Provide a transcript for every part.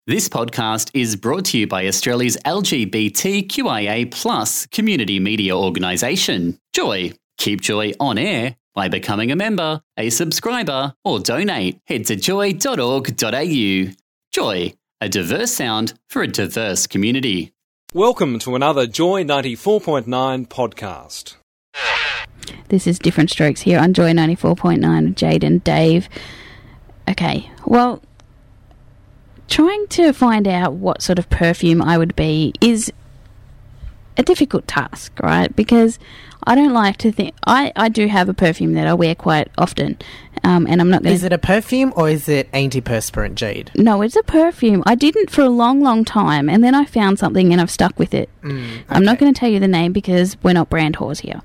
This podcast is brought to you by Australia's LGBTQIA+ community media organisation, Joy. Keep Joy on air by becoming a member, a subscriber, or donate. Head to joy.org.au. Joy, a diverse sound for a diverse community. Welcome to another Joy 94.9 podcast. This is Different Strokes here on Joy 94.9 with Jade and Dave. Okay, well, trying to find out what sort of perfume I would be is a difficult task, right? Because I don't like to think... I do have a perfume that I wear quite often, and I'm not going to... Is it a perfume or is it antiperspirant, Jade? No, it's a perfume. I didn't for a long, long time, and then I found something and I've stuck with it. Okay. I'm not going to tell you the name because we're not brand whores here.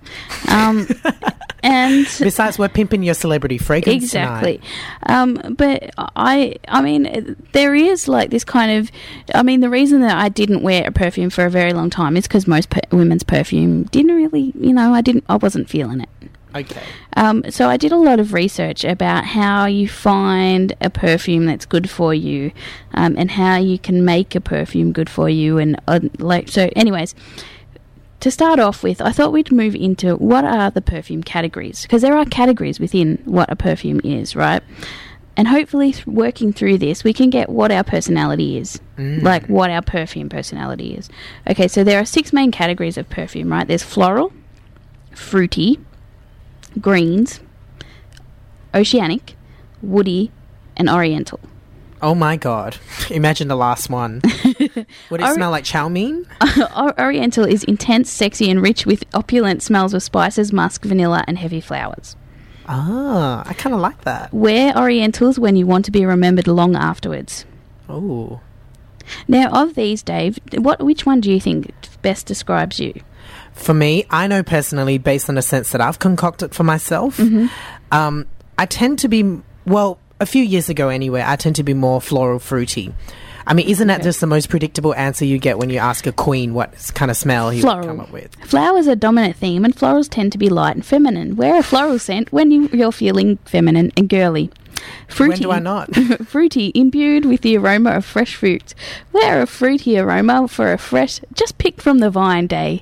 And besides, we're pimping your celebrity fragrance exactly. tonight. But I mean, there is like this kind of... I mean, the reason that I didn't wear a perfume for a very long time is because most women's perfume didn't really, I wasn't feeling it. Okay. So I did a lot of research about how you find a perfume that's good for you, and how you can make a perfume good for you, and so anyways, to start off with, I thought we'd move into what are the perfume categories, because there are categories within what a perfume is, right? And hopefully working through this, we can get what our personality is, like what our perfume personality is. Okay, so there are 6 main categories of perfume, right? There's floral, fruity, greens, oceanic, woody, and oriental. Oh my God. Imagine the last one. Would it smell like chow mein? Oriental is intense, sexy, and rich with opulent smells of spices, musk, vanilla, and heavy flowers. Ah, I kind of like that. Wear orientals when you want to be remembered long afterwards. Oh. Now, of these, Dave, which one do you think best describes you? For me, I know personally, based on the sense that I've concocted for myself, I tend to be, well, a few years ago anyway, I tend to be more floral fruity. I mean, isn't that just the most predictable answer you get when you ask a queen what kind of smell he would come up with? Flowers are a dominant theme, and florals tend to be light and feminine. Wear a floral scent when you're feeling feminine and girly. Fruity, when do I not? Fruity, imbued with the aroma of fresh fruits. Wear a fruity aroma for a fresh, just picked from the vine day.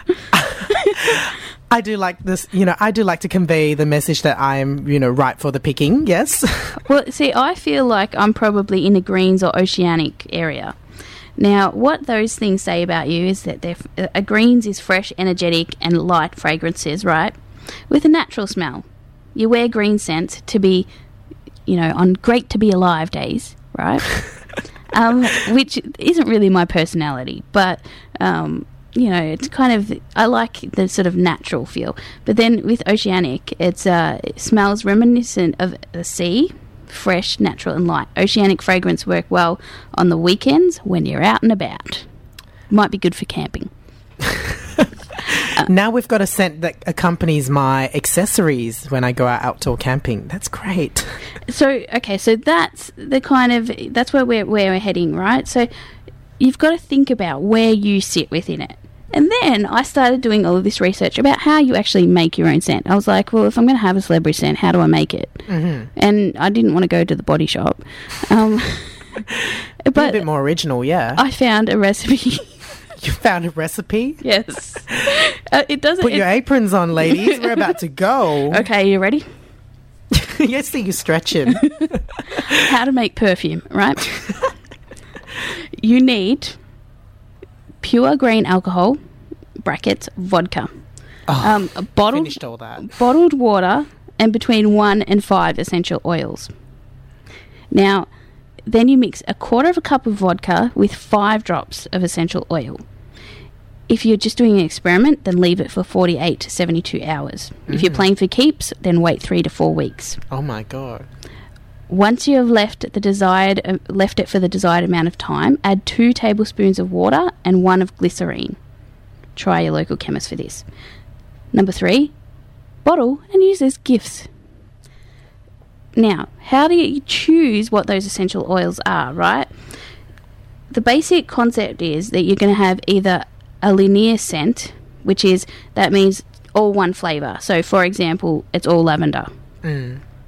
I do like this, I do like to convey the message that I'm, ripe for the picking, yes. Well, see, I feel like I'm probably in the greens or oceanic area. Now, what those things say about you is that a greens is fresh, energetic, and light fragrances, right? With a natural smell. You wear green scents to be, on great to be alive days, right? Which isn't really my personality, but... it's kind of, I like the sort of natural feel. But then with oceanic, it smells reminiscent of the sea, fresh, natural, and light. Oceanic fragrance work well on the weekends when you're out and about. Might be good for camping. Now we've got a scent that accompanies my accessories when I go out outdoor camping. That's great. So, okay, so that's the kind of, that's where we're heading, right? So you've got to think about where you sit within it. And then I started doing all of this research about how you actually make your own scent. I was like, well, if I'm going to have a celebrity scent, how do I make it? And I didn't want to go to the body shop. But a bit more original, yeah. I found a recipe. You found a recipe? Yes. It doesn't... Put your aprons on, ladies. We're about to go. Okay, you ready? Yes, see you stretching. How to make perfume, right? You need pure grain alcohol, brackets, vodka. Finished all that. Bottled water, and between 1 and 5 essential oils. Now, then you mix 1/4 cup of vodka with 5 drops of essential oil. If you're just doing an experiment, then leave it for 48 to 72 hours. If you're playing for keeps, then wait 3 to 4 weeks. Oh my God. Once you have left it for the desired amount of time, add 2 tablespoons of water and 1 of glycerine. Try your local chemist for this. Number 3, bottle and use as gifts. Now, how do you choose what those essential oils are, right? The basic concept is that you're going to have either a linear scent, that means all one flavour. So, for example, it's all lavender.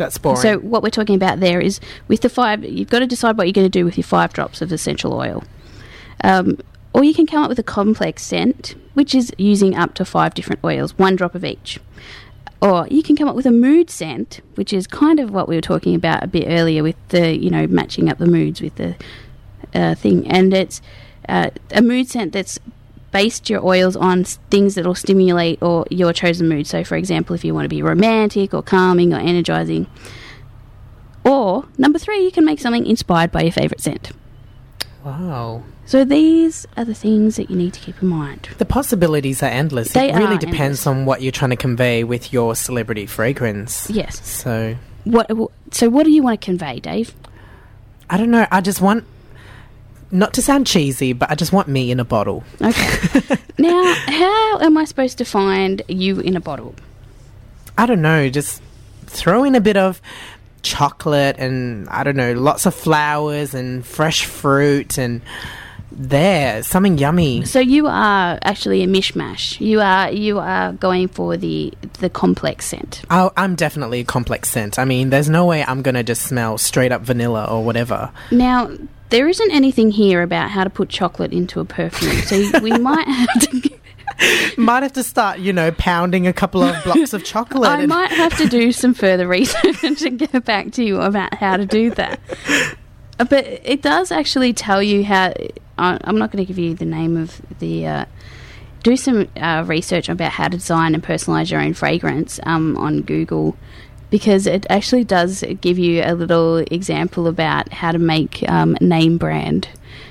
That's boring. So what we're talking about there is with the 5, you've got to decide what you're going to do with your 5 drops of essential oil. Or you can come up with a complex scent, which is using up to 5 different oils, 1 drop of each. Or you can come up with a mood scent, which is kind of what we were talking about a bit earlier with the, matching up the moods with the thing. And it's a mood scent that's based your oils on things that will stimulate or your chosen mood. So, for example, if you want to be romantic or calming or energizing. Or, number 3, you can make something inspired by your favourite scent. Wow. So these are the things that you need to keep in mind. The possibilities are endless. They it really are depends endless. on what you're trying to convey with your celebrity fragrance. Yes. So what do you want to convey, Dave? I don't know. I just want, not to sound cheesy, but I just want me in a bottle. Okay. Now, how am I supposed to find you in a bottle? I don't know. Just throw in a bit of chocolate and, I don't know, lots of flowers and fresh fruit and something yummy. So you are actually a mishmash. You are going for the complex scent. Oh, I'm definitely a complex scent. I mean, there's no way I'm going to just smell straight up vanilla or whatever. Now, there isn't anything here about how to put chocolate into a perfume, so we might have to... Might have to start, pounding a couple of blocks of chocolate. I might have to do some further research and get back to you about how to do that. But it does actually tell you how... I'm not going to give you the name of the... do some research about how to design and personalise your own fragrance on Google, because it actually does give you a little example about how to make name brand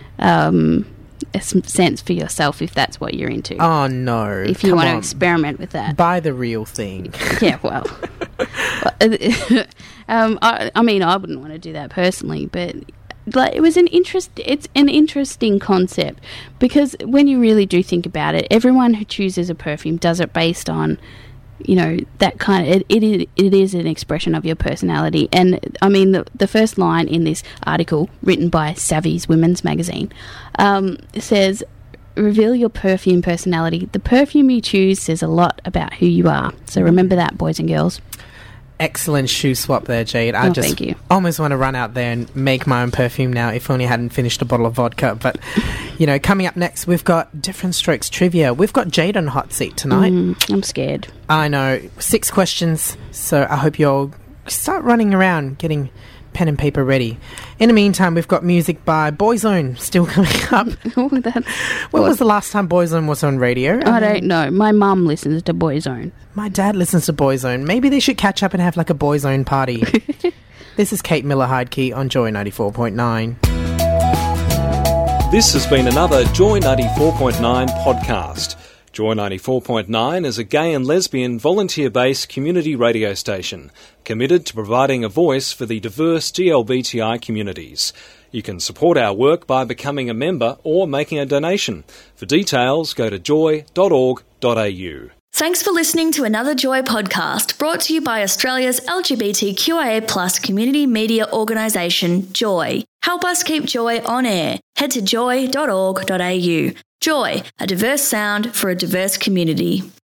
some sense for yourself, if that's what you're into. Oh, no. If you want to experiment with that. Buy the real thing. Yeah, well. I mean, I wouldn't want to do that personally, but it's an interesting concept, because when you really do think about it, everyone who chooses a perfume does it based on, that kind of... It is an expression of your personality. And, I mean, the first line in this article, written by Savvy's Women's Magazine, says, "Reveal your perfume personality. The perfume you choose says a lot about who you are." So remember that, boys and girls. Excellent shoe swap there, Jade. I just thank you. Almost want to run out there and make my own perfume now, if only I hadn't finished a bottle of vodka. But, coming up next, we've got Different Strokes trivia. We've got Jade on hot seat tonight. I'm scared. I know. 6 questions, so I hope you'll start running around getting pen and paper ready. In the meantime, we've got music by Boyzone still coming up. When was the last time Boyzone was on radio? I don't know. My mum listens to Boyzone. My dad listens to Boyzone. Maybe they should catch up and have like a Boyzone party. This is Kate Miller-Heidke on Joy 94.9. This has been another Joy 94.9 podcast. Joy 94.9 is a gay and lesbian volunteer-based community radio station committed to providing a voice for the diverse GLBTI communities. You can support our work by becoming a member or making a donation. For details, go to joy.org.au. Thanks for listening to another Joy podcast, brought to you by Australia's LGBTQIA+ community media organisation, Joy. Help us keep Joy on air. Head to joy.org.au. Joy, a diverse sound for a diverse community.